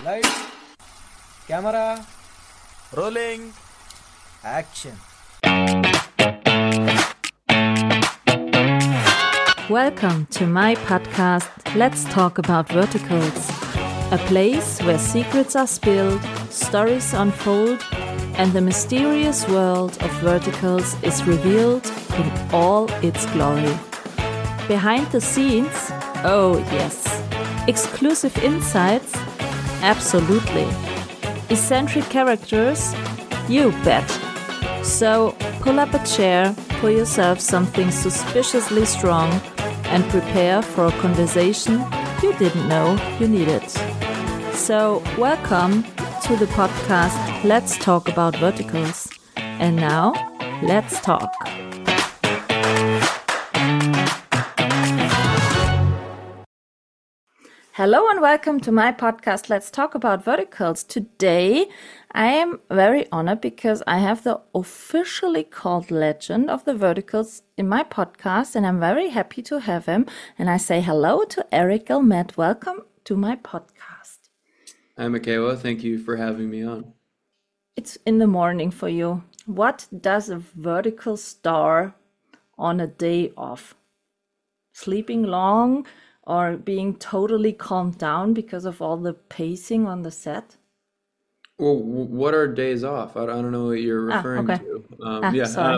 Lights, camera, Rolling. action. Welcome to my podcast, Let's Talk About Verticals, a place where secrets are spilled, stories unfold, and the mysterious world of verticals is revealed in all its glory. Behind the scenes, oh yes. Exclusive insights, absolutely. Eccentric characters, you bet. So pull up a chair, pour yourself something suspiciously strong, and prepare for a conversation you didn't know you needed. So welcome to the podcast Let's Talk About Verticals. And now, let's talk. Hello and welcome to my podcast, Let's Talk About Verticals. Today, I am very honored because I have the officially called legend of the verticals in my podcast, and I'm very happy to have him. And I say hello to Eric Guillemette. Welcome to my podcast. Hi, Michaela. Thank you for having me on. It's in the morning for you. What does a vertical star on a day off? Sleeping long? Or being totally calmed down because of all the pacing on the set? Well, what are days off? I don't know what you're referring Okay. to. Sorry.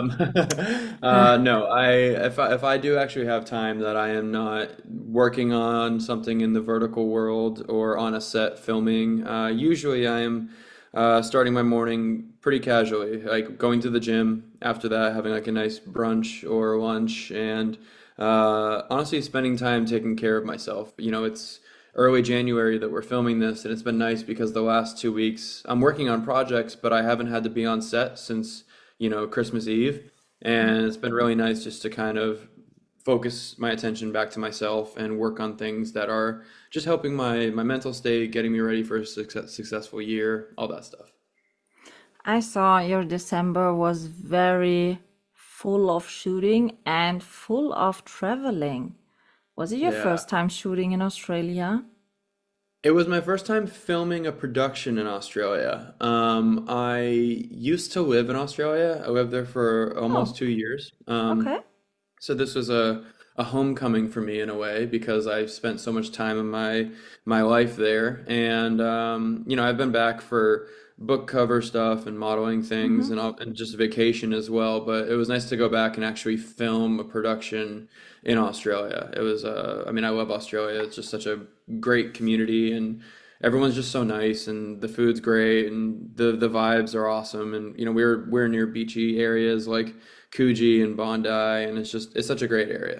No, if I do actually have time that I am not working on something in the vertical world or on a set filming, usually I am starting my morning pretty casually, like going to the gym, after that having like a nice brunch or lunch, and honestly spending time taking care of myself. You know, it's early January that we're filming this, and it's been nice because the last 2 weeks I'm working on projects, but I haven't had to be on set since, Christmas Eve. And it's been really nice just to kind of focus my attention back to myself and work on things that are just helping my mental state, getting me ready for a successful year, all that stuff. I saw your December was very full of shooting and full of traveling. Was it your Yeah. first time shooting in Australia? It was my first time filming a production in Australia. I used to live in Australia. I lived there for almost Oh, 2 years. okay. So this was a homecoming for me in a way because I spent so much time in my life there. And I've been back for book cover stuff and modeling things Mm-hmm. and just vacation as well. But it was nice to go back and actually film a production in Australia. It was I love Australia. It's just such a great community, and everyone's just so nice, and the food's great, and the vibes are awesome. And we're near beachy areas like Coogee and Bondi, and it's such a great area.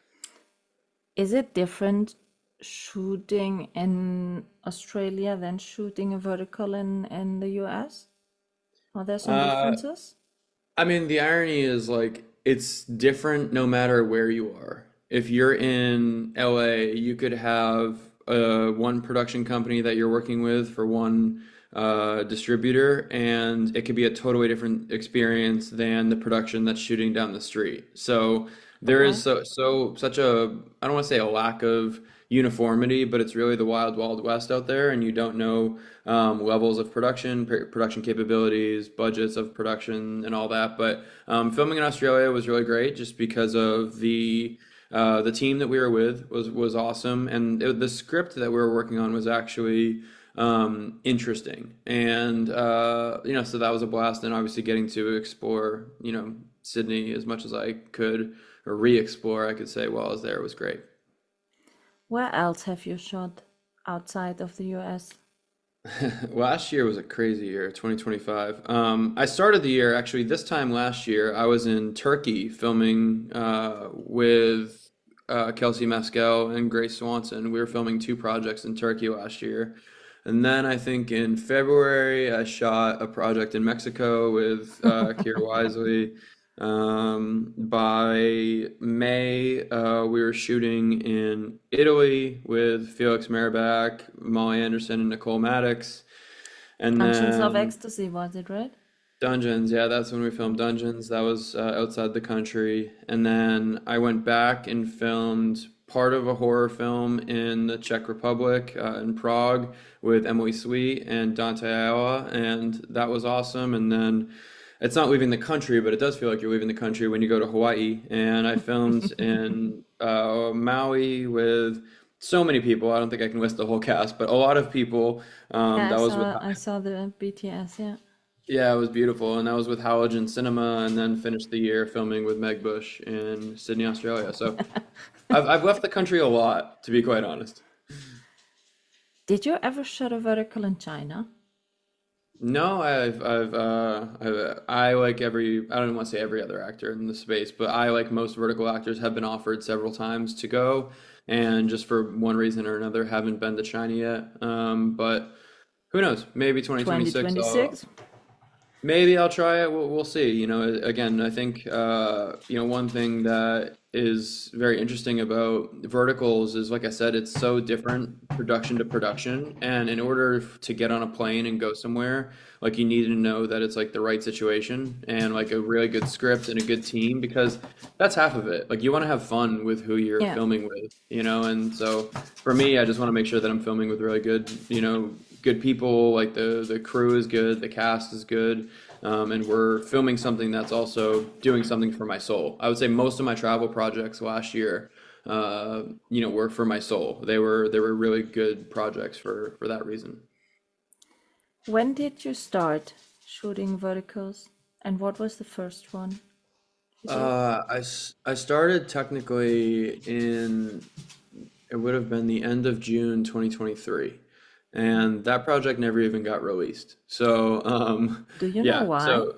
Is it different shooting in Australia than shooting a vertical in the US? Are there some Uh, differences? the irony is like it's different no matter where you are. If you're in LA, you could have one production company that you're working with for one distributor, and it could be a totally different experience than the production that's shooting down the street. So there Okay. is such a, I don't want to say a lack of uniformity, but it's really the wild, wild west out there, and you don't know levels of production capabilities, budgets of production, and all that. But filming in Australia was really great just because of the team that we were with was awesome, and the script that we were working on was actually interesting, and so that was a blast, and obviously getting to explore Sydney as much as I could, or re-explore, I could say, while I was there, was great. Where else have you shot outside of the US? Last year was a crazy year, 2025. I started the year actually this time last year. I was in Turkey filming with Kelsey Maskell and Grace Swanson. We were filming two projects in Turkey last year. And then I think in February, I shot a project in Mexico with Keira Wisely. By May, we were shooting in Italy with Felix Marabak, Molly Anderson, and Nicole Maddox. And Dungeons of then Ecstasy, was it, right? Dungeons, yeah, that's when we filmed Dungeons. That was outside the country. And then I went back and filmed part of a horror film in the Czech Republic, in Prague, with Emily Sweet and Dante Iowa, and that was awesome. And then it's not leaving the country, but it does feel like you're leaving the country when you go to Hawaii. And I filmed in Maui with so many people. I don't think I can list the whole cast, but a lot of people. Yeah, That was with I saw the BTS, yeah. yeah, it was beautiful, and that was with Halogen Cinema, and then finished the year filming with Meg Bush in Sydney, Australia. So I've left the country a lot, to be quite honest. Did you ever shoot a vertical in China? No, I like I don't want to say every other actor in the space, but I, like most vertical actors, have been offered several times to go, and just for one reason or another, haven't been to China yet. But who knows? Maybe 2026. 2026? Maybe I'll try it. We'll see. Again, I think one thing that is very interesting about verticals is, like I said, it's so different production to production. And in order to get on a plane and go somewhere, like, you need to know that it's like the right situation and like a really good script and a good team, because that's half of it. Like, you want to have fun with who you're Yeah. filming with, and so for me, I just want to make sure that I'm filming with really good, good people. Like, the crew is good, the cast is good, and we're filming something that's also doing something for my soul. I would say most of my travel projects last year, were for my soul. They were really good projects for that reason. When did you start shooting verticals? And what was the first one you did? I started technically it would have been the end of June 2023, and that project never even got released. So, Do you know yeah, why? so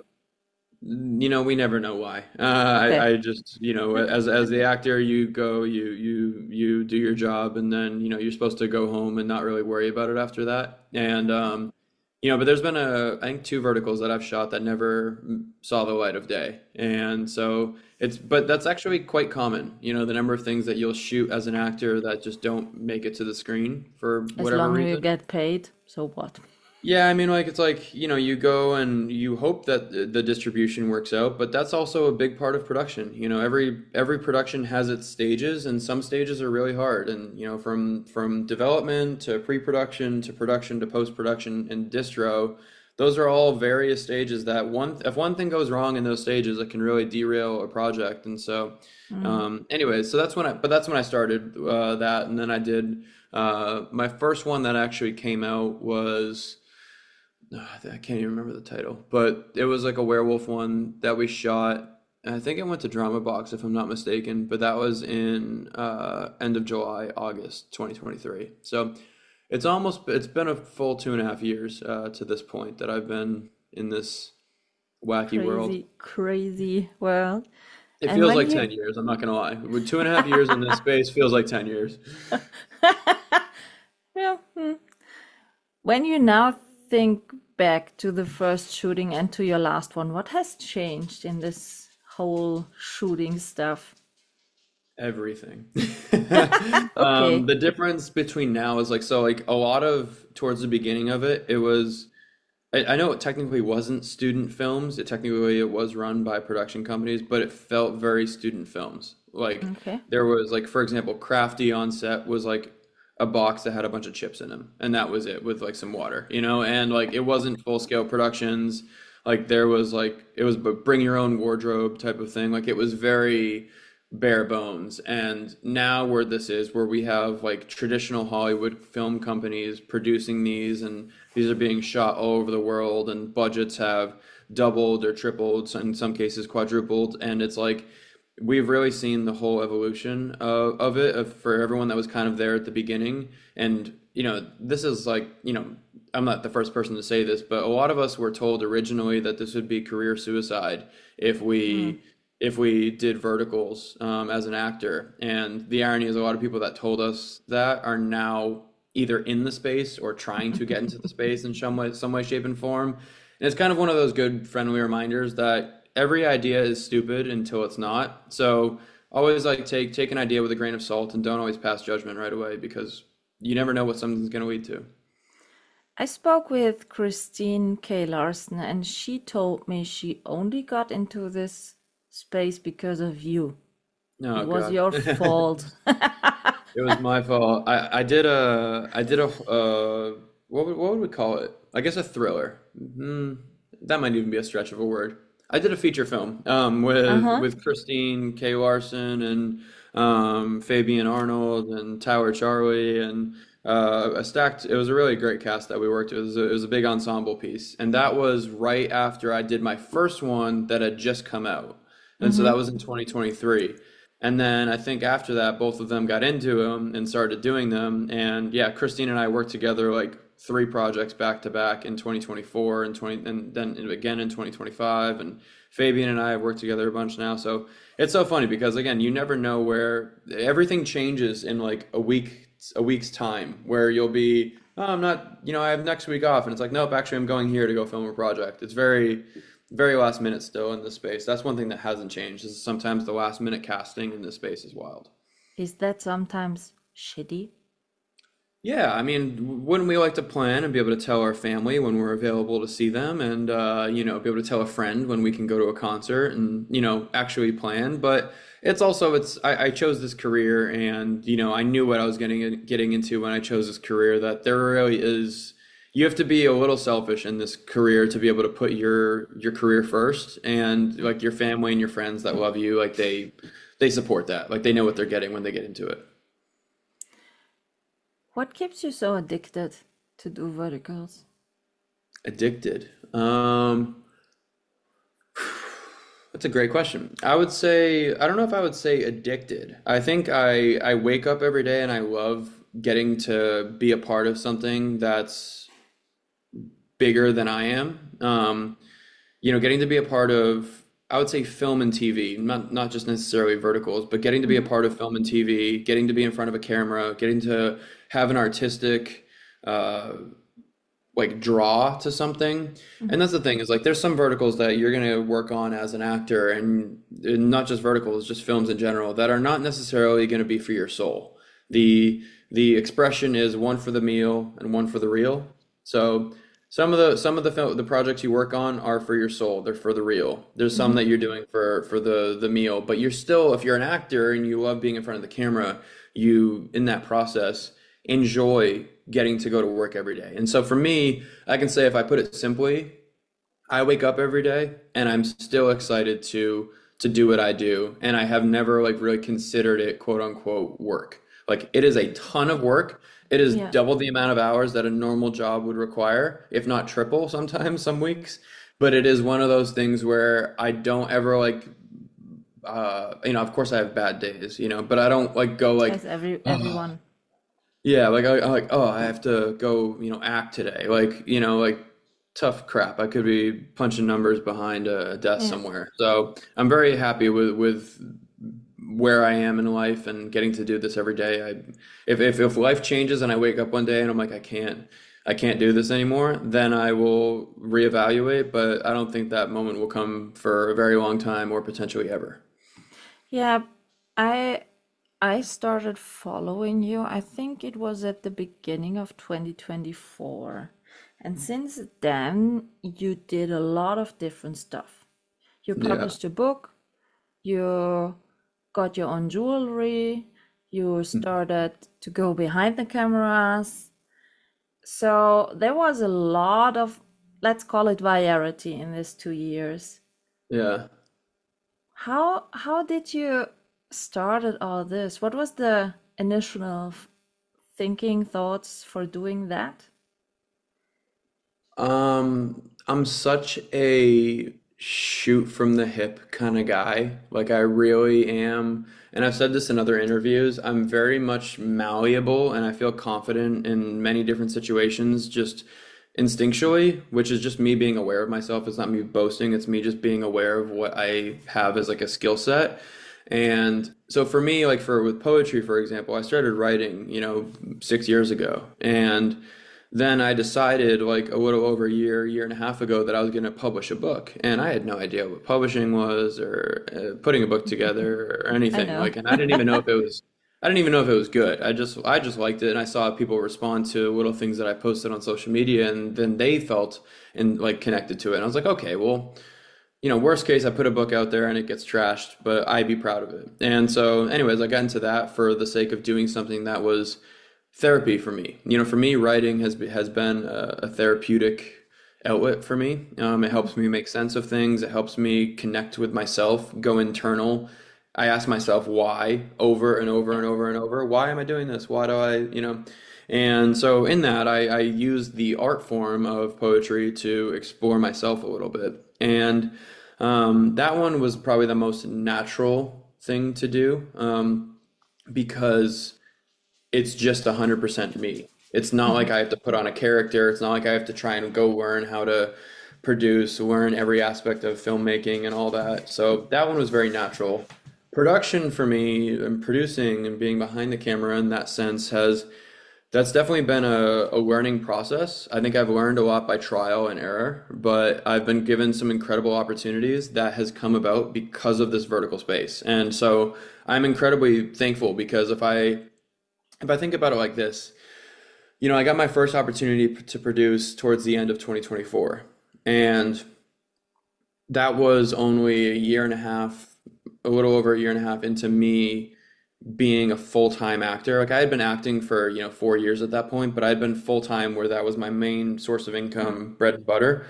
we never know why. Okay. I just, as the actor, you go, you do your job, and then you're supposed to go home and not really worry about it after that. And but there's been I think two verticals that I've shot that never saw the light of day, and so but that's actually quite common. The number of things that you'll shoot as an actor that just don't make it to the screen for As whatever long as you reason. get paid, so what? Yeah, I mean, like, it's like, you go and you hope that the distribution works out, but that's also a big part of production. Every production has its stages, and some stages are really hard. And, from development to pre-production to production to post-production and distro, those are all various stages that if one thing goes wrong in those stages, it can really derail a project. And so, anyway, so that's when I started that, and then I did my first one that actually came out was. I can't even remember the title, but it was like a werewolf one that we shot. I think it went to Drama Box, if I'm not mistaken, but that was in end of July, August 2023. So it's been a full 2.5 years to this point that I've been in this wacky world. Crazy world. It And feels when like you 10 years, I'm not gonna lie. With 2.5 years in this space feels like 10 years. yeah, when you now think back to the first shooting and to your last one, what has changed in this whole shooting stuff? Everything. Okay. The difference between now is like a lot of towards the beginning of it, it was I know it technically wasn't student films. It was run by production companies, but it felt very student films. Like, Okay. there was, like, for example, Crafty on set was like a box that had a bunch of chips in them, and that was it, with like some water, and like it wasn't full scale productions. Like, there was like it was bring your own wardrobe type of thing. Like, it was very bare bones. And now where this is, where we have like traditional Hollywood film companies producing these, and these are being shot all over the world, and budgets have doubled or tripled, in some cases quadrupled, and it's like we've really seen the whole evolution of it, for everyone that was kind of there at the beginning. And this is like, I'm not the first person to say this, but a lot of us were told originally that this would be career suicide if we did verticals as an actor. And the irony is, a lot of people that told us that are now either in the space or trying to get into the space in some way, shape, and form. And it's kind of one of those good friendly reminders that every idea is stupid until it's not. So always, like, take an idea with a grain of salt, and don't always pass judgment right away, because you never know what something's going to lead to. I spoke with Christine K. Larson, and she told me she only got into this space because of you. It Oh was God. your fault. It was my fault. I did a what would we call it? I guess a thriller. That might even be a stretch of a word. I did a feature film Uh-huh. with Christine K. Larson and Fabian Arnold and Tower Charlie and a stacked. It was a really great cast that we worked with. It was a big ensemble piece, and that was right after I did my first one that had just come out, and so that Mm-hmm. was in 2023. And then I think after that, both of them got into them and started doing them. And yeah, Christine and I worked together like three projects back to back in 2024 and 20, and then again in 2025. And Fabian and I have worked together a bunch now. So it's so funny because again, you never know where everything changes in like a week's time where you'll be, oh, I'm not, I have next week off. And it's like, nope, actually I'm going here to go film a project. It's very last minute still in this space. That's one thing that hasn't changed is sometimes the last minute casting in this space is wild. Is that sometimes shitty? Yeah, I mean, wouldn't we like to plan and be able to tell our family when we're available to see them and be able to tell a friend when we can go to a concert and, actually plan. But I chose this career and, I knew what I was getting into when I chose this career, that there really is you have to be a little selfish in this career to be able to put your career first and like your family and your friends that love you, like they support that. Like they know what they're getting when they get into it. What keeps you so addicted to do verticals? Addicted. That's a great question. I would say, I don't know if I would say addicted. I think I wake up every day and I love getting to be a part of something that's bigger than I am. Getting to be a part of, I would say film and TV, not just necessarily verticals, but getting to be a Mm-hmm. part of film and TV, getting to be in front of a camera, getting to have an artistic uh, like draw to something. And that's the thing is like there's some verticals that you're going to work on as an actor and not just verticals, just films in general that are not necessarily going to be for your soul. The expression is one for the meal and one for the real. So the projects you work on are for your soul. They're for the real. There's some Mm-hmm. that you're doing for the meal, but you're still, if you're an actor and you love being in front of the camera, you in that process enjoy getting to go to work every day. And so for me, I can say if I put it simply, I wake up every day and I'm still excited to do what I do. And I have never like really considered it quote unquote work. Like it is a ton of work. It is Yeah. double the amount of hours that a normal job would require, if not triple sometimes some weeks. But it is one of those things where I don't ever like of course I have bad days, but I don't like go like, As oh, everyone. yeah, like I like, oh, I have to go, act today. Like, like tough crap. I could be punching numbers behind a desk Yeah. somewhere. So I'm very happy with where I am in life and getting to do this every day. If life changes and I wake up one day and I'm like, I can't do this anymore, then I will reevaluate, but I don't think that moment will come for a very long time or potentially ever. Yeah, I I started following you. I think it was at the beginning of 2024. And since then, you did a lot of different stuff. You Yeah. published a book, you got your own jewelry, you started to go behind the cameras. So there was a lot of, let's call it variety in these 2 years. Yeah. How did you started all this? What was the initial thinking, thoughts for doing that? I'm such a shoot from the hip kind of guy. Like I really am, and I've said this in other interviews, I'm very much malleable and I feel confident in many different situations just instinctually, which is just me being aware of myself. It's not me boasting, it's me just being aware of what I have as like a skill set. And so for me, like for with poetry, for example, I started writing, 6 years ago. And then I decided like a little over a year and a half ago that I was going to publish a book. And I had no idea what publishing was or putting a book together or I anything. know. Like, and I didn't even know if it was good. I just liked it. And I saw people respond to little things that I posted on social media and then they felt and like connected to it. And I was like, okay, well, worst case, I put a book out there and it gets trashed, but I'd be proud of it. And so, anyways, I got into that for the sake of doing something that was therapy for me. For me, writing has been a therapeutic outlet for me. It helps me make sense of things. It helps me connect with myself, go internal. I ask myself why over and over and over and over. Why am I doing this? Why do I? And so in that, I use the art form of poetry to explore myself a little bit. And that one was probably the most natural thing to do, because it's just 100% me. It's not like I have to put on a character. It's not like I have to try and go learn how to produce, learn every aspect of filmmaking and all that. So that one was very natural. Production for me and producing and being behind the camera in that sense that's definitely been a learning process. I think I've learned a lot by trial and error, but I've been given some incredible opportunities that has come about because of this vertical space. And so I'm incredibly thankful, because if I think about it like this, I got my first opportunity to produce towards the end of 2024. And that was only a little over a year and a half into me being a full-time actor. Like I had been acting for, 4 years at that point, but I'd been full-time where that was my main source of income, bread and butter.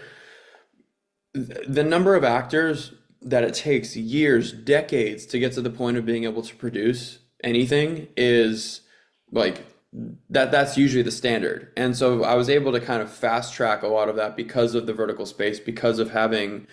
The number of actors that it takes years, decades to get to the point of being able to produce anything is like that's usually the standard. And so I was able to kind of fast track a lot of that because of the vertical space, because of having,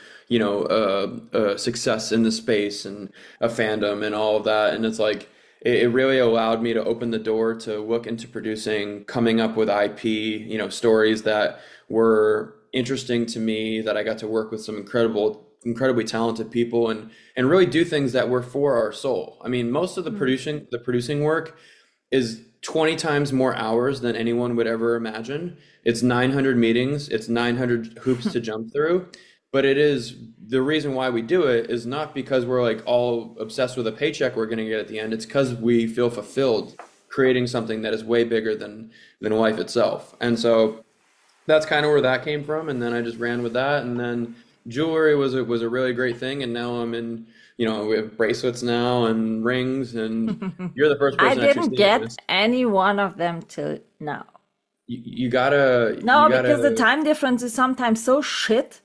a success in the space and a fandom and all of that. And it's like, it really allowed me to open the door to look into producing, coming up with IP, stories that were interesting to me, that I got to work with some incredibly talented people and really do things that were for our soul. I mean, most of the producing work is 20 times more hours than anyone would ever imagine. It's 900 meetings, it's 900 hoops to jump through. But the reason why we do it is not because we're like all obsessed with a paycheck we're going to get at the end. It's because we feel fulfilled creating something that is way bigger than life itself. And so that's kind of where that came from. And then I just ran with that. And then jewelry was a really great thing. And now I'm in, we have bracelets now and rings, and you're the first I person actually didn't seeing get this. any one of them till now. You gotta, No, you because the gotta, time difference is sometimes so shit.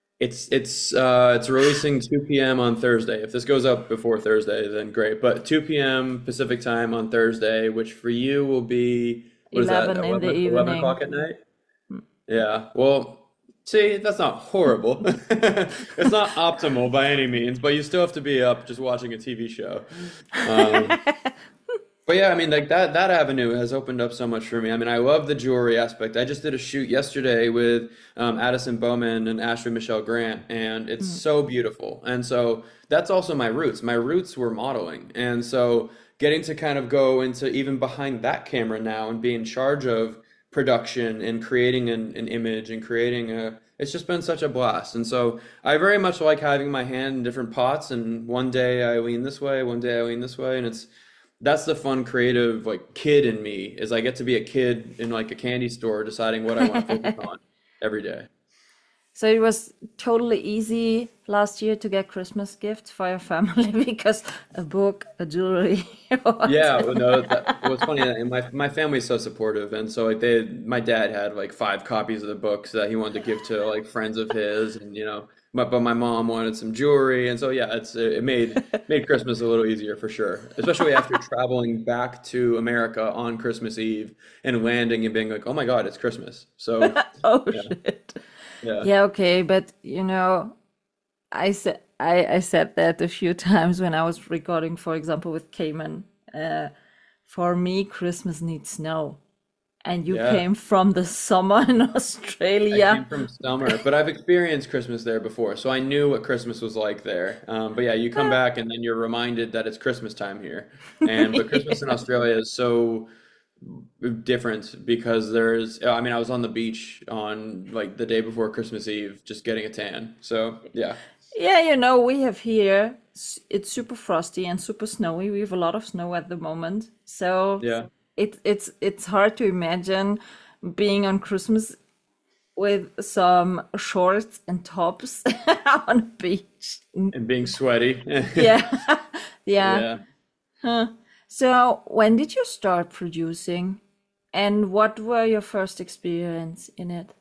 it's releasing 2 p.m. on Thursday. If this goes up before Thursday, then great. But 2 p.m. Pacific time on Thursday, which for you will be, what is that, 11 in the 11 evening. o'clock at night? Yeah. Well, see, that's not horrible. It's not optimal by any means, but you still have to be up just watching a TV show. Um, But yeah, I mean, like that avenue has opened up so much for me. I mean, I love the jewelry aspect. I just did a shoot yesterday with Addison Bowman and Ashley Michelle Grant, and it's so beautiful. And so that's also my roots. My roots were modeling. And so getting to kind of go into even behind that camera now and be in charge of production and creating an image and it's just been such a blast. And so I very much like having my hand in different pots, and one day I lean this way, one day I lean this way, and that's the fun creative like kid in me, is I get to be a kid in like a candy store deciding what I want to focus on every day. So it was totally easy last year to get Christmas gifts for your family because a book, a jewelry. Yeah, well, no, what's funny, my family's so supportive, and so like my dad had like 5 copies of the books that he wanted to give to like friends of his, and but my mom wanted some jewelry, and so yeah, it made Christmas a little easier for sure, especially after traveling back to America on Christmas Eve and landing and being like, oh my God, it's Christmas. So Oh yeah, shit. yeah, Yeah, okay, but I said that a few times when I was recording, for example, with Cayman. For me, Christmas needs snow, and you yeah. came from the summer in I came Australia. from summer, but I've experienced Christmas there before, so I knew what Christmas was like there. But yeah, you come back and then you're reminded that it's Christmas time here. But Christmas in Australia is so different because I mean, I was on the beach on like the day before Christmas Eve, just getting a tan. So yeah, Yeah, we have here, it's super frosty and super snowy. We have a lot of snow at the moment. So yeah, it's hard to imagine being on Christmas with some shorts and tops on a beach. And being sweaty. Yeah. Yeah. Yeah. Huh. So, when did you start producing? And what were your first experience in it?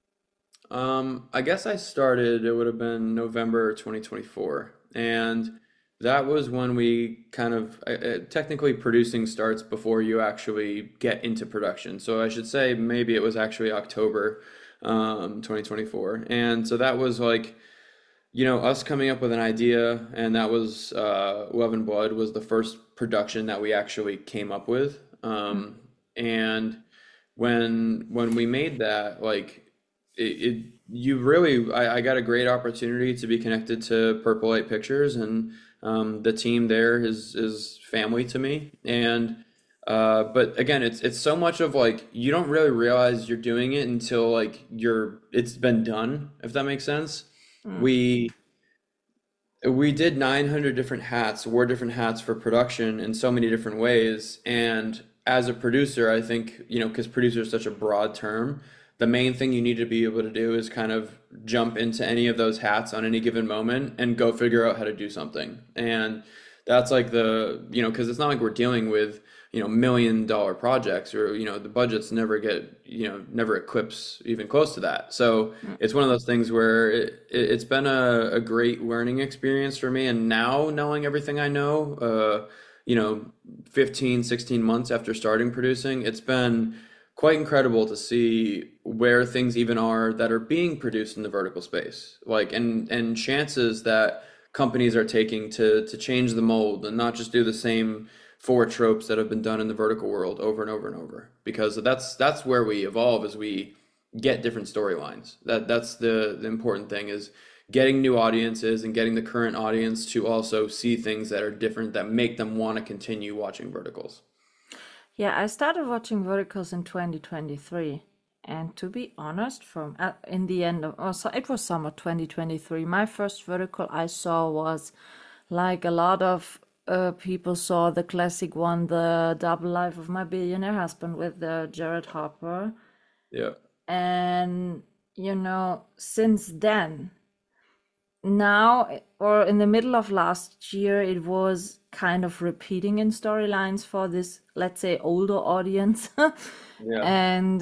I guess I started, it would have been November 2024. And that was when we kind of, technically producing starts before you actually get into production. So I should say maybe it was actually October 2024. And so that was like, us coming up with an idea, and that was Love and Blood was the first production that we actually came up with. And when we made that, like it you really I got a great opportunity to be connected to Purple Light Pictures, and the team there is family to me. And but again, it's so much of like you don't really realize you're doing it until like it's been done, if that makes sense. We we did 900 different hats, wore different hats for production in so many different ways. And as a producer, I think, because producer is such a broad term, the main thing you need to be able to do is kind of jump into any of those hats on any given moment and go figure out how to do something. And that's like because it's not like we're dealing with, $1 million projects, or, the budgets never eclipse even close to that. So it's one of those things where it's been a great learning experience for me. And now, knowing everything I know, 15, 16 months after starting producing, it's been quite incredible to see where things even are that are being produced in the vertical space, like, and chances that companies are taking to change the mold and not just do the same four tropes that have been done in the vertical world over and over and over. Because that's where we evolve, as we get different storylines. That's the important thing, is getting new audiences and getting the current audience to also see things that are different, that make them want to continue watching verticals. Yeah, I started watching verticals in 2023. And to be honest, from in the end of, so it was summer 2023. My first vertical I saw was like a lot of people saw the classic one, The Double Life of My Billionaire Husband, with Jared Harper. Yeah. And, since then, now, or in the middle of last year, it was kind of repeating in storylines for this, let's say, older audience. Yeah. And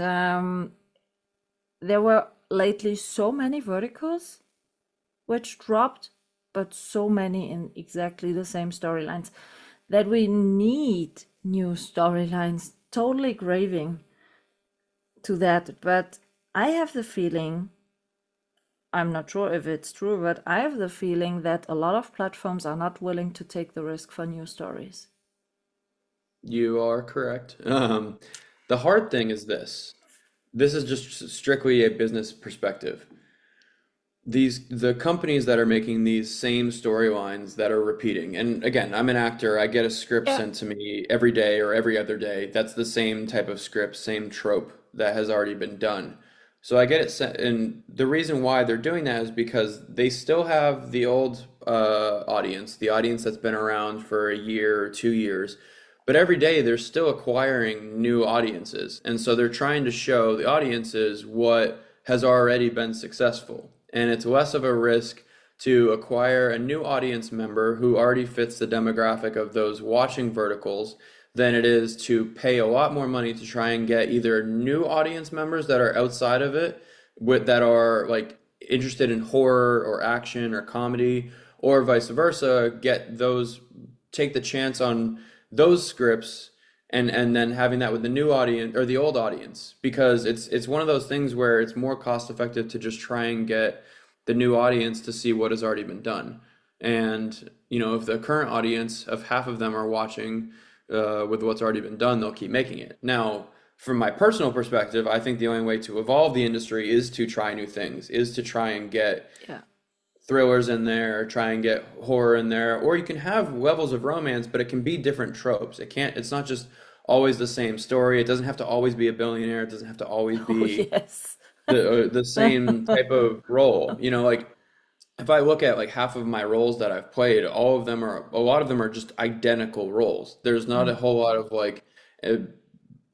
there were lately so many verticals which dropped, but so many in exactly the same storylines, that we need new storylines. Totally craving to that. But I have the feeling, I'm not sure if it's true, but I have the feeling that a lot of platforms are not willing to take the risk for new stories. You are correct. The hard thing is this. This is just strictly a business perspective. The companies that are making these same storylines that are repeating, and again, I'm an actor, I get a script Yeah. sent to me every day or every other day. That's the same type of script, same trope that has already been done. So I get it sent, and the reason why they're doing that is because they still have the old audience, the audience that's been around for a year or 2 years. But every day they're still acquiring new audiences. And so they're trying to show the audiences what has already been successful. And it's less of a risk to acquire a new audience member who already fits the demographic of those watching verticals than it is to pay a lot more money to try and get either new audience members that are outside of it, that are like interested in horror or action or comedy, or vice versa, take the chance on those scripts, and then having that with the new audience or the old audience, because it's one of those things where it's more cost effective to just try and get the new audience to see what has already been done. And if the current audience of half of them are watching with what's already been done, they'll keep making it. Now, from my personal perspective, I think the only way to evolve the industry is to try new things, is to try and get Yeah. thrillers in there, try and get horror in there, or you can have levels of romance, but it can be different tropes. It's not just always the same story. It doesn't have to always be a billionaire. It doesn't have to always Oh, be yes. the same type of role. Like if I look at like half of my roles that I've played, a lot of them are just identical roles. There's not a whole lot of like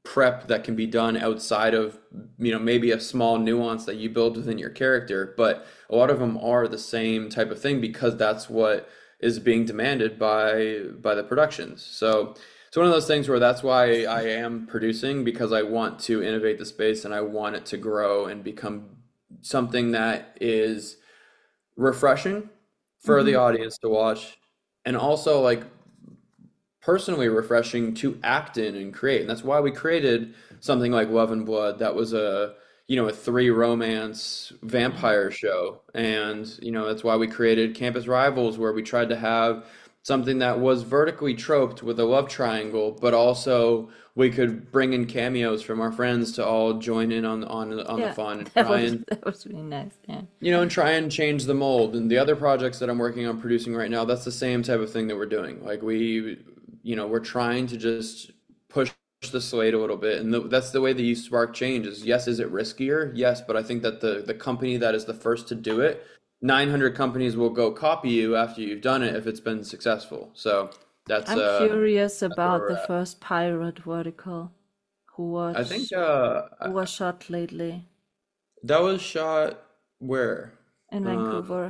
prep that can be done outside of, maybe a small nuance that you build within your character, but a lot of them are the same type of thing because that's what is being demanded by the productions. So it's one of those things where that's why I am producing, because I want to innovate the space and I want it to grow and become something that is refreshing for the audience to watch, and also like personally refreshing to act in and create. And that's why we created something like Love and Blood that was a three romance vampire show. And that's why we created Campus Rivals, where we tried to have something that was vertically troped with a love triangle, but also we could bring in cameos from our friends to all join in on the Yeah, fun and that try was and that was really nice. Yeah. and try and change the mold. And the other projects that I'm working on producing right now, that's the same type of thing that we're doing. Like we're trying to just push the slate a little bit, and that's the way that you spark change. Is it riskier? Yes, but I think that the company that is the first to do it, 900 companies will go copy you after you've done it if it's been successful. So that's I'm curious that's where about we're the at. first pirate vertical who I think was shot lately that was shot where? in Uh, Vancouver.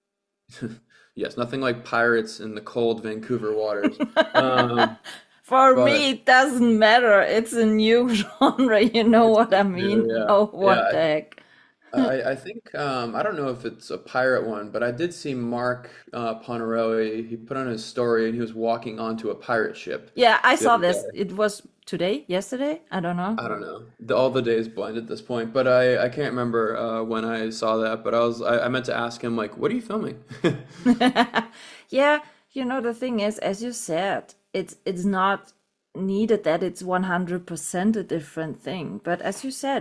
yes, nothing like pirates in the cold Vancouver waters. Um, For but me, it doesn't matter. It's a new genre. You know what I yeah, mean? yeah, Oh, yeah. what the heck? I think I don't know if it's a pirate one, but I did see Mark Ponarelli. He put on his story and he was walking onto a pirate ship Yeah, I the saw other this. day. It was today, yesterday? I don't know. I don't know. All the days blend at this point, but I can't remember when I saw that. But I meant to ask him like, what are you filming? Yeah, the thing is, as you said, it's not needed that it's 100% a different thing. But as you said,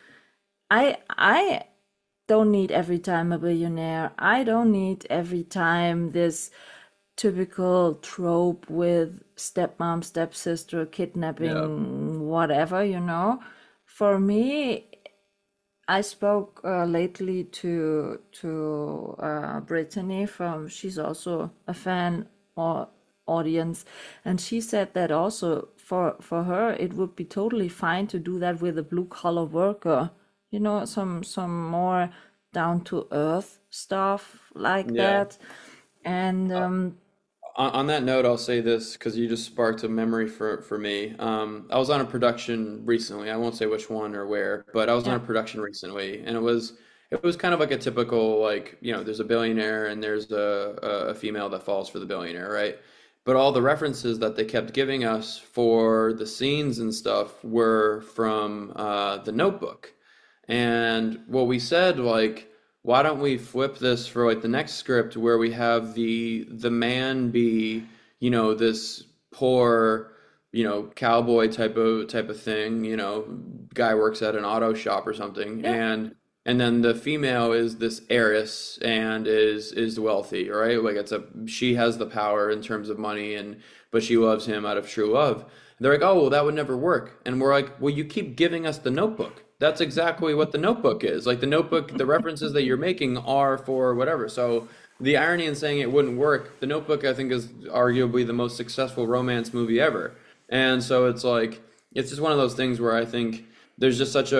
I don't need every time a billionaire. I don't need every time this typical trope with stepmom, stepsister, Yeah. kidnapping, whatever. For me, I spoke lately to Brittany from. She's also a fan or audience, and she said that also for her it would be totally fine to do that with a blue collar worker. Some more down to earth stuff like Yeah. that, and On that note, I'll say this because you just sparked a memory for me. I was on a production recently. I won't say which one or where, but I was on yeah, a production recently, and it was kind of like a typical, like, there's a billionaire and there's a female that falls for the billionaire, right? But all the references that they kept giving us for the scenes and stuff were from The Notebook. And what we said, like, why don't we flip this for like the next script where we have the man be, this poor, cowboy type of thing, guy works at an auto shop or something, yeah, and then the female is this heiress and is wealthy, right? Like she has the power in terms of money, but she loves him out of true love. And they're like, oh, well, that would never work. And we're like, well, you keep giving us The Notebook. That's exactly what The Notebook is. Like The Notebook, the references that you're making are for whatever. So the irony in saying it wouldn't work, The Notebook, I think, is arguably the most successful romance movie ever. And so it's like, it's just one of those things where I think there's just such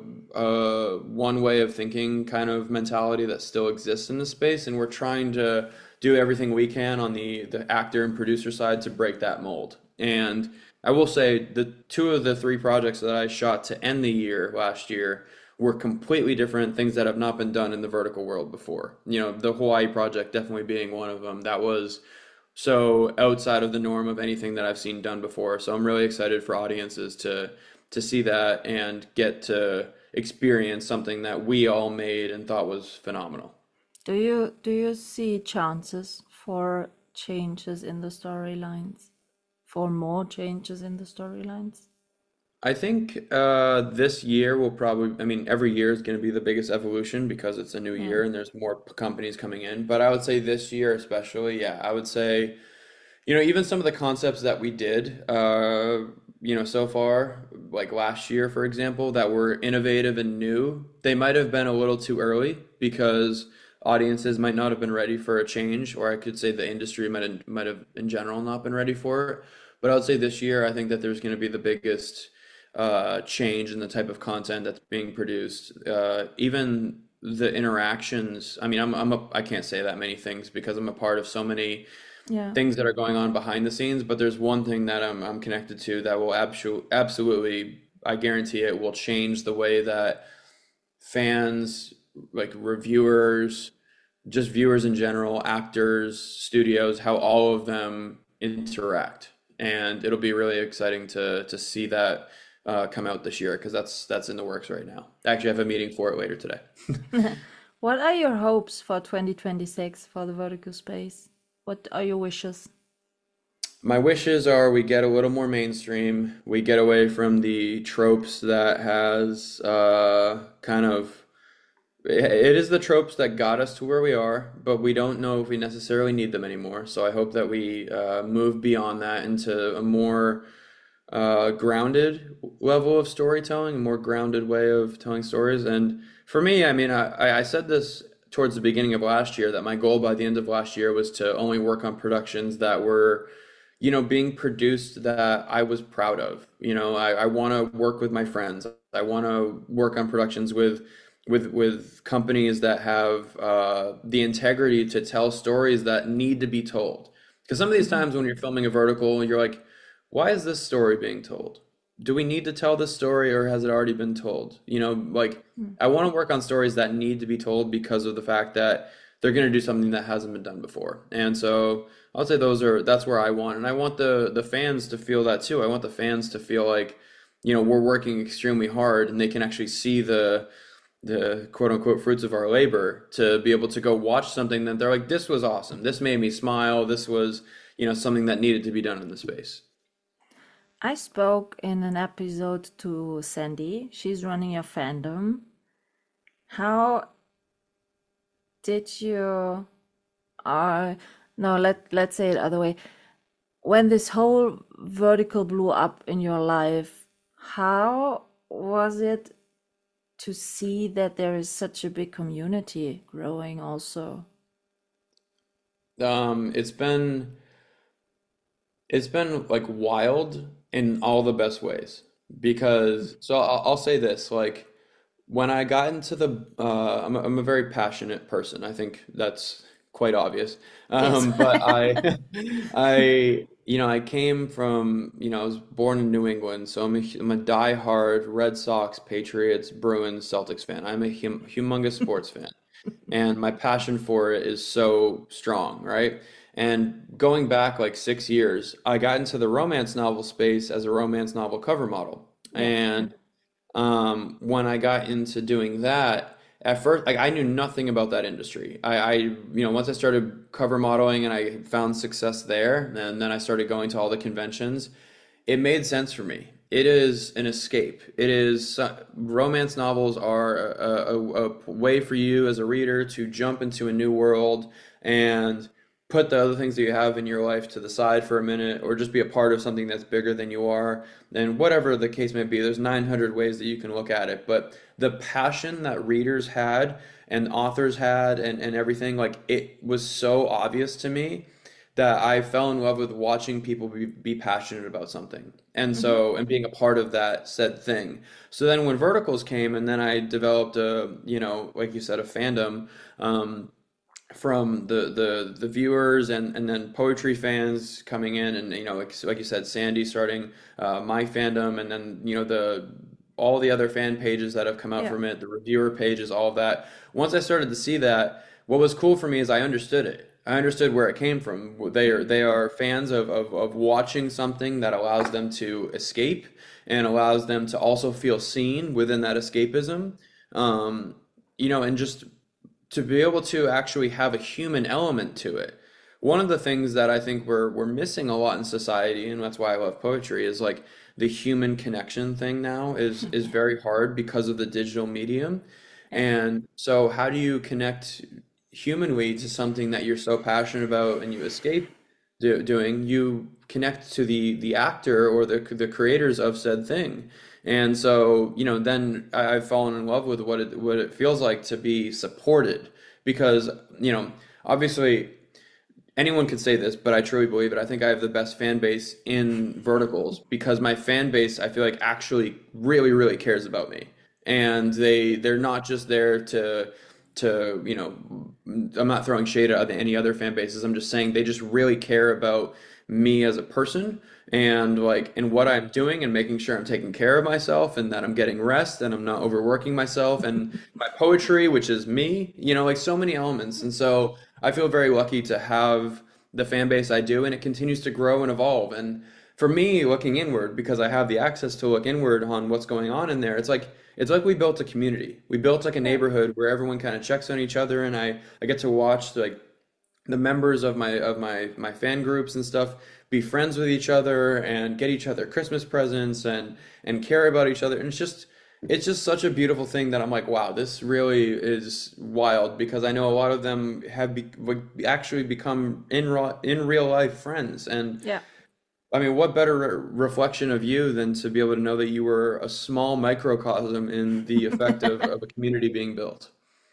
a one way of thinking kind of mentality that still exists in this space, and we're trying to do everything we can on the actor and producer side to break that mold. And I will say the two of the three projects that I shot to end the year last year were completely different things that have not been done in the vertical world before. The Hawaii project definitely being one of them. That was so outside of the norm of anything that I've seen done before. So I'm really excited for audiences to see that and get to experience something that we all made and thought was phenomenal. do you see chances for changes in the storylines, for more changes in the storylines? I think this year will probably, I mean, every year is going to be the biggest evolution because it's a new Yeah, year and there's more companies coming in. But I would say this year especially, yeah, I would say, even some of the concepts that we did, so far, like last year, for example, that were innovative and new, they might have been a little too early because audiences might not have been ready for a change, or I could say the industry might have in general not been ready for it. But I would say this year, I think that there's going to be the biggest change in the type of content that's being produced. Even the interactions. I mean, I can't say that many things because I'm a part of so many Yeah. things that are going on behind the scenes, but there's one thing that I'm connected to that will absolutely, I guarantee it will change the way that fans, like reviewers, just viewers in general, actors, studios, how all of them interact. And it'll be really exciting to see that come out this year because that's in the works right now. Actually, I have a meeting for it later today. What are your hopes for 2026 for the vertical space? What are your wishes? My wishes are we get a little more mainstream. We get away from the tropes that has kind of it is the tropes that got us to where we are, but we don't know if we necessarily need them anymore. So I hope that we move beyond that into a more grounded level of storytelling, a more grounded way of telling stories. And for me, I mean, I said this towards the beginning of last year that my goal by the end of last year was to only work on productions that were, being produced that I was proud of. I want to work with my friends. I want to work on productions with companies that have the integrity to tell stories that need to be told. Because some of these times when you're filming a vertical, you're like, why is this story being told? Do we need to tell this story or has it already been told? I want to work on stories that need to be told because of the fact that they're going to do something that hasn't been done before. And so I'll say that's where I want. And I want the fans to feel that too. I want the fans to feel like, we're working extremely hard and they can actually see the quote unquote fruits of our labor to be able to go watch something that they're like, this was awesome. This made me smile. This was, something that needed to be done in the space. I spoke in an episode to Sandy. She's running a fandom. How did you no, let's say it other way. When this whole vertical blew up in your life, how was it to see that there is such a big community growing also? It's been like wild in all the best ways because so I'll say this, like when I got into I'm a very passionate person. I think that's quite obvious. Yes. But I came from, I was born in New England, so I'm a diehard Red Sox, Patriots, Bruins, Celtics fan. I'm a humongous sports fan, and my passion for it is so strong, right? And going back like 6 years, I got into the romance novel space as a romance novel cover model. And when I got into doing that, at first, like I knew nothing about that industry. Once I started cover modeling and I found success there, and then I started going to all the conventions, it made sense for me. It is an escape. Romance novels are a way for you as a reader to jump into a new world and put the other things that you have in your life to the side for a minute, or just be a part of something that's bigger than you are. And whatever the case may be, there's 900 ways that you can look at it. But the passion that readers had and authors had and everything, like it was so obvious to me that I fell in love with watching people be passionate about something. And so, and being a part of that said thing. So then when verticals came and then I developed like you said, a fandom, from the viewers and then poetry fans coming in and like you said, Sandy starting my fandom, and then all the other fan pages that have come out from it, the reviewer pages, all of that. Once I started to see that, what was cool for me is I understood it. I understood where it came from. They are fans of watching something that allows them to escape and allows them to also feel seen within that escapism. And just to be able to actually have a human element to it. One of the things that I think we're missing a lot in society, and that's why I love poetry, is like the human connection thing now is very hard because of the digital medium. And so how do you connect humanly to something that you're so passionate about and you escape doing? You connect to the actor or the creators of said thing. And so, then I've fallen in love with what it feels like to be supported because, obviously anyone could say this, but I truly believe it. I think I have the best fan base in verticals because my fan base, I feel like actually really, really cares about me. And they're not just there to, I'm not throwing shade at any other fan bases. I'm just saying they just really care about me as a person and like in what I'm doing and making sure I'm taking care of myself and that I'm getting rest and I'm not overworking myself and my poetry, which is me, like so many elements. And so I feel very lucky to have the fan base I do, and it continues to grow and evolve. And for me, looking inward, because I have the access to look inward on what's going on in there, it's like we built a community. We built like a neighborhood where everyone kind of checks on each other, and I get to watch like the members of my fan groups and stuff be friends with each other and get each other Christmas presents and care about each other. And it's just such a beautiful thing that I'm like, wow, this really is wild because I know a lot of them have like, actually become in real life friends. And Yeah. I mean, what better reflection of you than to be able to know that you were a small microcosm in the effect of a community being built?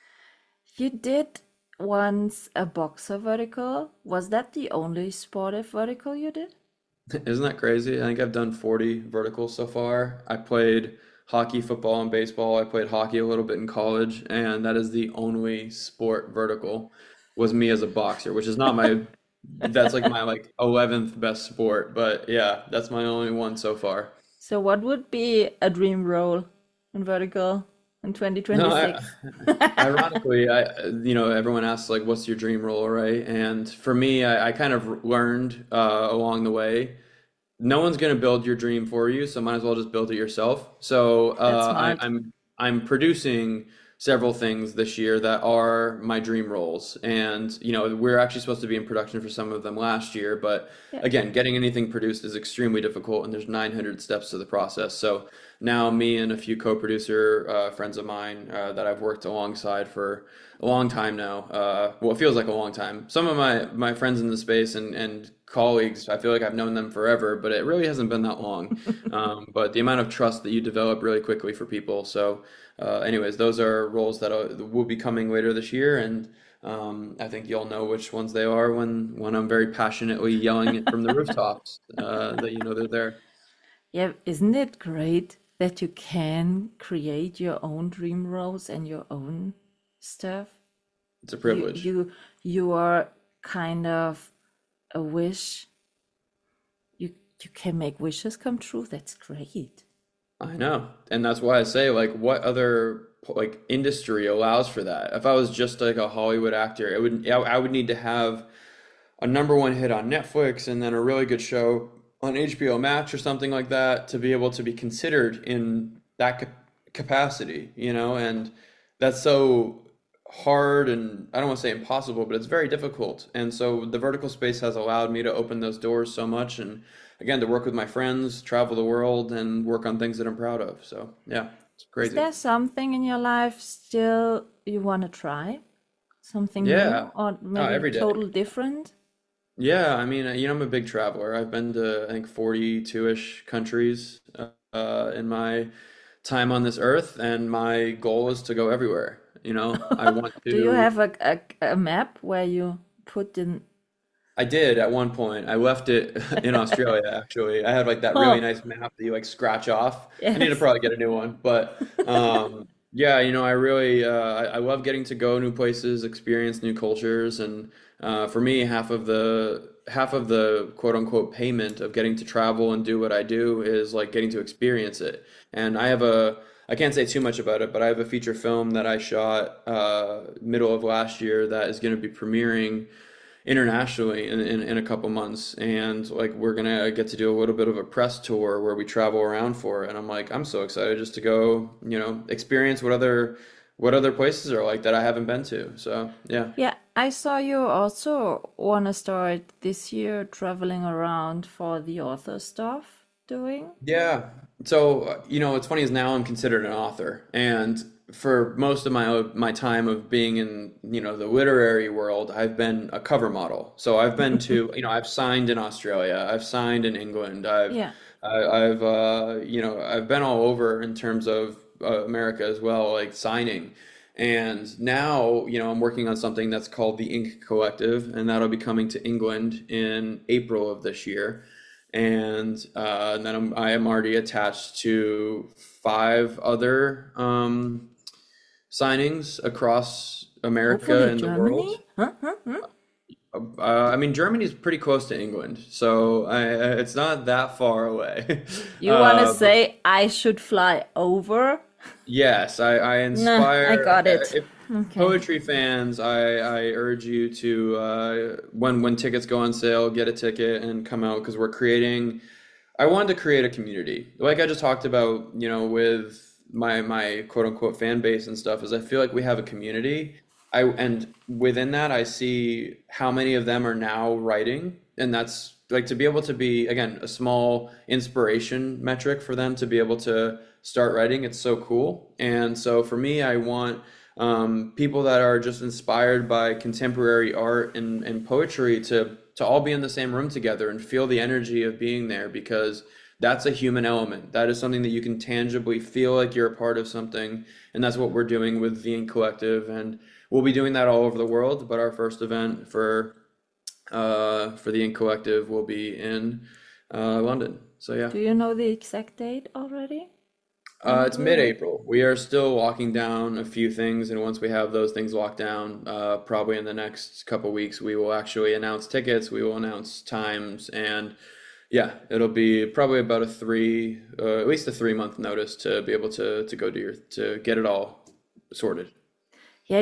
You did once a boxer vertical. Was that the only sportive vertical you did? Isn't that crazy? I think I've done 40 verticals so far. I played hockey, football, and baseball. I played hockey a little bit in college, and that is the only sport vertical was me as a boxer, which is not that's like my like 11th best sport, but yeah, that's my only one so far. So what would be a dream role in vertical in No, 2026? ironically, everyone asks like, "What's your dream role?" Right? And for me, I kind of learned along the way, no one's going to build your dream for you, so might as well just build it yourself. So That's smart. I'm producing several things this year that are my dream roles, and we're actually supposed to be in production for some of them last year, but Yeah. again, getting anything produced is extremely difficult, and there's 900 steps to the process. So now me and a few co-producer friends of mine that I've worked alongside for a long time now. Well, it feels like a long time. Some of my friends in the space and colleagues, I feel like I've known them forever, but it really hasn't been that long. But the amount of trust that you develop really quickly for people. So, anyways, those are roles that will be coming later this year, and I think you'll know which ones they are when I'm very passionately yelling it from the rooftops that they're there. Yeah, isn't it great that you can create your own dream roles and your own stuff? It's a You privilege. you you are kind of a wish. You can make wishes come true. That's great. I know. And that's why I say like what other like industry allows for that? If I was just like a Hollywood actor, I would need to have a number one hit on Netflix and then a really good show on HBO Max or something like that to be able to be considered in that capacity, and that's so hard and I don't want to say impossible, but it's very difficult. And so the vertical space has allowed me to open those doors so much and again to work with my friends, travel the world and work on things that I'm proud of. So yeah, it's Is crazy. there something in your life still you want to try? Something Yeah. new or Oh, maybe every day. total different? Yeah, I mean, I'm a big traveler. I've been to, I think, 42-ish countries in my time on this earth, and my goal is to go everywhere. I want Do you to. have a map where you put in? I did at one point. I left it in Australia, actually. I had like that really Oh, nice map that you like scratch off. I need to yes. probably get a new one, but yeah, I really I love getting to go new places, experience new cultures, and for me, half of the quote unquote payment of getting to travel and do what I do is like getting to experience it. And I can't say too much about it, but I have a feature film that I shot middle of last year that is going to be premiering internationally in a couple months, and like we're gonna get to do a little bit of a press tour where we travel around for it, and I'm so excited just to go experience what other places are like that I haven't been to. So yeah. Yeah, I saw you also want to start this year traveling around for the author stuff doing. Yeah. So, what's funny is now I'm considered an author, and for most of my time of being in, the literary world, I've been a cover model. So I've been to, I've signed in Australia, I've signed in England, Yeah. I've been all over in terms of America as well, like signing. And now, I'm working on something that's called the Ink Collective, and that'll be coming to England in April of this year. And then I am already attached to five other signings across America Hopefully and the Germany? world. Huh? Huh? Huh? I mean, Germany's pretty close to England, so it's not that far away. You want to But say I should fly over? yes, I Nah, I inspire. got it. If Okay. poetry fans, I urge you to when tickets go on sale, get a ticket and come out because we're creating. I wanted to create a community, like I just talked about, with my quote unquote fan base and stuff. Is I feel like we have a community. And within that, I see how many of them are now writing, and that's like to be able to be again a small inspiration metric for them to be able to start writing. It's so cool, and so for me, I want people that are just inspired by contemporary art and poetry to all be in the same room together and feel the energy of being there because that's a human element. That is something that you can tangibly feel like you're a part of something, and that's what we're doing with the Ink Collective, and we'll be doing that all over the world. But our first event for the Ink Collective will be in London. So yeah. Do you know the exact date already? When it It's will be? mid-April. We are still locking down a few things, and once we have those things locked down, probably in the next couple weeks, we will actually announce tickets, we will announce times, and yeah, it'll be probably about at least a 3 month notice to be able to go to get it all sorted. Yeah,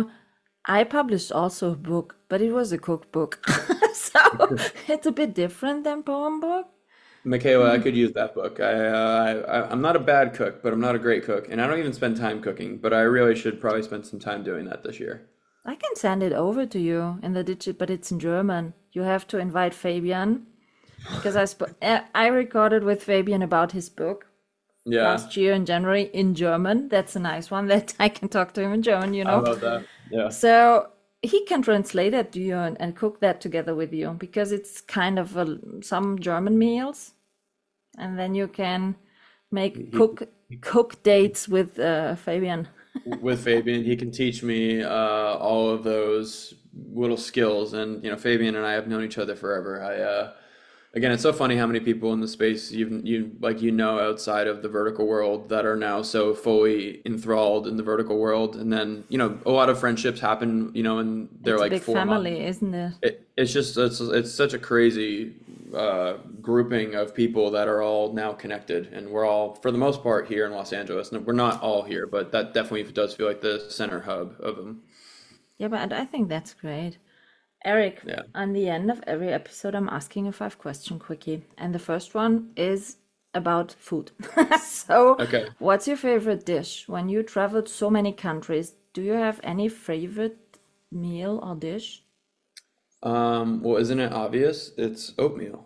I published also a book, but it was a cookbook. So it's a bit different than poem book. Michaela, I could use that book. I'm not a bad cook, but I'm not a great cook, and I don't even spend time cooking, but I really should probably spend some time doing that this year. I can send it over to you in the digit, but it's in German. You have to invite Fabian because I recorded with Fabian about his book Yeah, last year in January in German. That's a nice one that I can talk to him in German. I love that. Yeah. So he can translate it to you and cook that together with you because it's kind of some German meals, and then you can make He, cook dates with Fabian. with Fabian, he can teach me all of those little skills, and Fabian and I have known each other forever. Again, it's so funny how many people in the space outside of the vertical world that are now so fully enthralled in the vertical world, and then a lot of friendships happen, and they're It's a like big 4 months. family, isn't it? It's such a crazy grouping of people that are all now connected, and we're all for the most part here in Los Angeles. And we're not all here, but that definitely does feel like the center hub of them. Yeah, but I think that's great. Eric, Yeah. on the end of every episode, I'm asking a 5 question quickie. And the first one is about food. So, Okay. what's your favorite dish? When you traveled so many countries, do you have any favorite meal or dish? Well, isn't it obvious? It's oatmeal.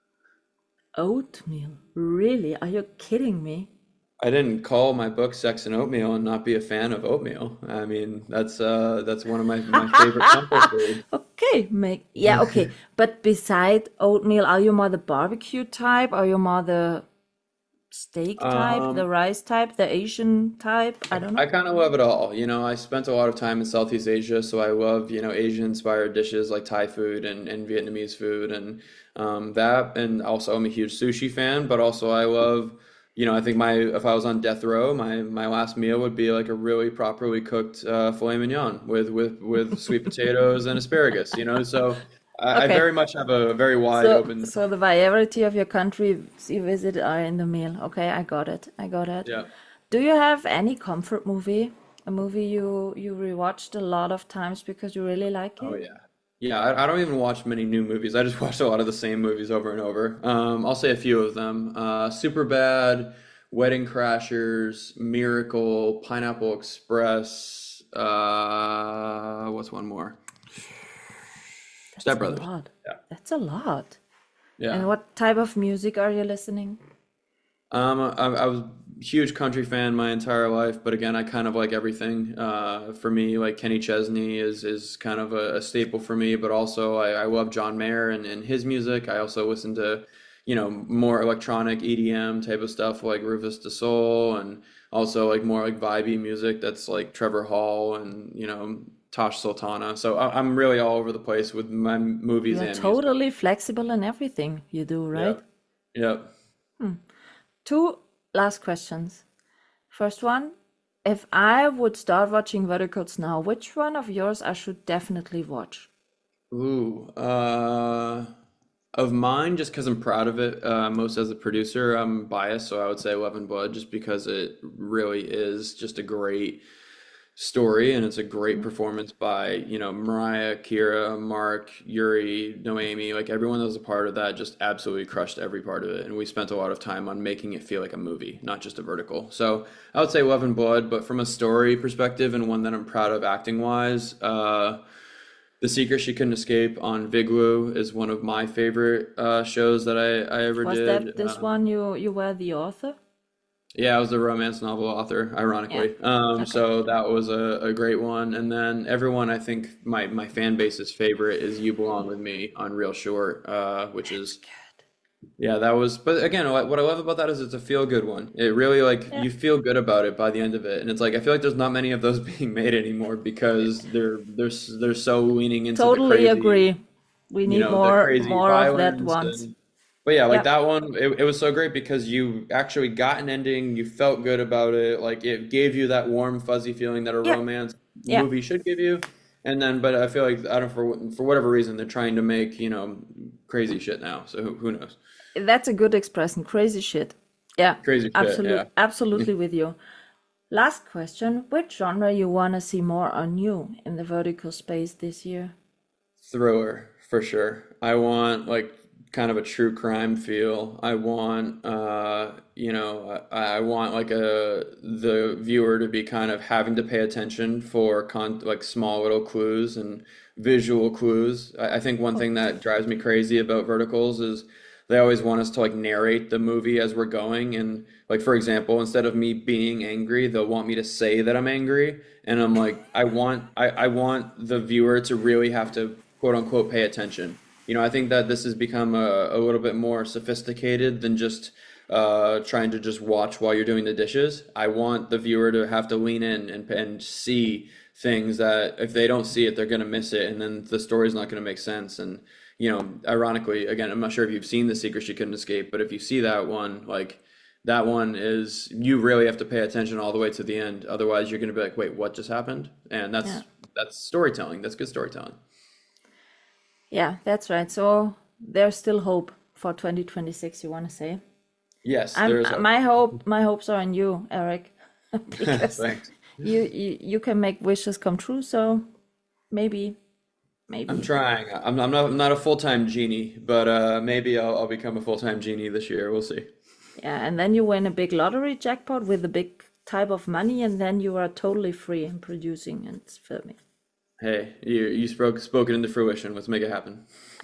Oatmeal. Really? Are you kidding me? I didn't call my book Sex and Oatmeal and not be a fan of oatmeal. I mean, that's one of my favorite comfort foods. Okay, yeah, okay. But beside oatmeal, are you more the barbecue type? Are you more the steak type, the Um, rice type, the Asian type? I don't I know. kind of love it all. I spent a lot of time in Southeast Asia, so I love, Asian-inspired dishes like Thai food and Vietnamese food and that. And also, I'm a huge sushi fan, but also I love, I think if I was on death row, my last meal would be like a really properly cooked filet mignon with sweet potatoes and asparagus. So I Okay. very much have a very wide So, open. so the variety of your countries you visit are in the meal. Okay, I got it. I got it. Yeah. Do you have any comfort movie? A movie you rewatched a lot of times because you really like Oh it? yeah. Yeah, I don't even watch many new movies. I just watch a lot of the same movies over and over. I'll say a few of them. Superbad, Wedding Crashers, Miracle, Pineapple Express, what's one more? That's Step a Brothers. lot. Yeah. That's a lot. And Yeah. what type of music are you listening? I was a huge country fan my entire life, but again, I kind of like everything. For me, like Kenny Chesney is kind of a staple for me, but also I love John Mayer and his music. I also listen to, more electronic EDM type of stuff like Rufus Du Sol and also like more like vibey music that's like Trevor Hall and Tosh Sultana. So I'm really all over the place with my movies You're and music. totally flexible in everything you do, right? Yep. 2 last questions. First one, if I would start watching Verticals now, which one of yours I should definitely watch? Ooh, of mine, just because I'm proud of it, most as a producer, I'm biased, so I would say Love and Blood, just because it really is just a great story and it's a great performance by, Mariah, Kira, Mark, Yuri, Noemi, like everyone that was a part of that just absolutely crushed every part of it. And we spent a lot of time on making it feel like a movie, not just a vertical. So I would say Love and Blood, but from a story perspective and one that I'm proud of acting wise, The Secret She Couldn't Escape on Viglu is one of my favorite shows that I ever Was did. that this one you were the author? Yeah, I was the romance novel author, Yeah. ironically. Okay. So that was a great one. And then everyone, I think my fan base's favorite is You Belong With Me on Real Short, which is, yeah, that was, but again, what I love about that is it's a feel good one. It really like Yeah. you feel good about it by the end of it. And it's like, I feel like there's not many of those being made anymore because they're so leaning into the Totally crazy, agree. We need the more crazy of that violence ones. but yeah, like Yeah. that one, it was so great because you actually got an ending, you felt good about it, like it gave you that warm, fuzzy feeling that a Yeah. romance Yeah. movie should give you. And then, but I feel like I don't for whatever reason they're trying to make crazy shit now. So who knows? That's a good expression. Crazy shit. Yeah. Crazy shit, yeah. Absolutely with you. Last question. Which genre you want to see more on you in the vertical space this year? Thriller for sure. I want like kind of a true crime feel. I want I want like the viewer to be kind of having to pay attention for like small little clues and visual clues. I think one thing that drives me crazy about verticals is they always want us to like narrate the movie as we're going, and like for example, instead of me being angry, they'll want me to say that I'm angry, and I'm like I want the viewer to really have to quote unquote pay attention. I think that this has become a little bit more sophisticated than just trying to just watch while you're doing the dishes. I want the viewer to have to lean in and see things that if they don't see it, they're going to miss it, and then the story's not going to make sense. And ironically, again, I'm not sure if you've seen The Secret She Couldn't Escape, but if you see that one, like that one is you really have to pay attention all the way to the end. Otherwise, you're going to be like, wait, what just happened? And Yeah. that's storytelling. That's good storytelling. Yeah, that's right. So there's still hope for 2026, you want to say? Yes, I'm there's my hopes are on you, Eric, because thanks. you can make wishes come true. So maybe I'm trying. I'm not a full-time genie, but maybe I'll become a full-time genie this year. We'll see. yeah, and then you win a big lottery jackpot with a big type of money, and then you are totally free in producing and filming. Hey, you spoke it into fruition. Let's make it happen.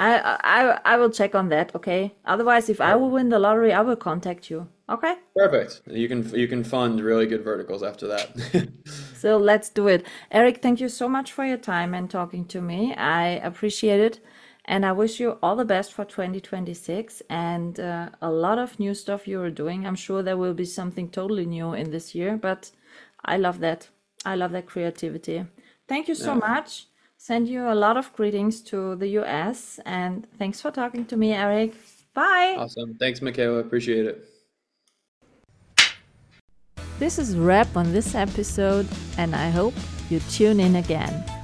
I will check on that, okay? Otherwise, if I will win the lottery, I will contact you. Okay? Perfect. You can fund really good verticals after that. So let's do it. Eric, thank you so much for your time and talking to me. I appreciate it. And I wish you all the best for 2026 and a lot of new stuff you are doing. I'm sure there will be something totally new in this year, but I love that. I love that creativity. Thank you so Yeah. much. Send you a lot of greetings to the US and thanks for talking to me, Eric. Bye. Awesome. Thanks, Michaela. Appreciate it. This is a wrap on this episode, and I hope you tune in again.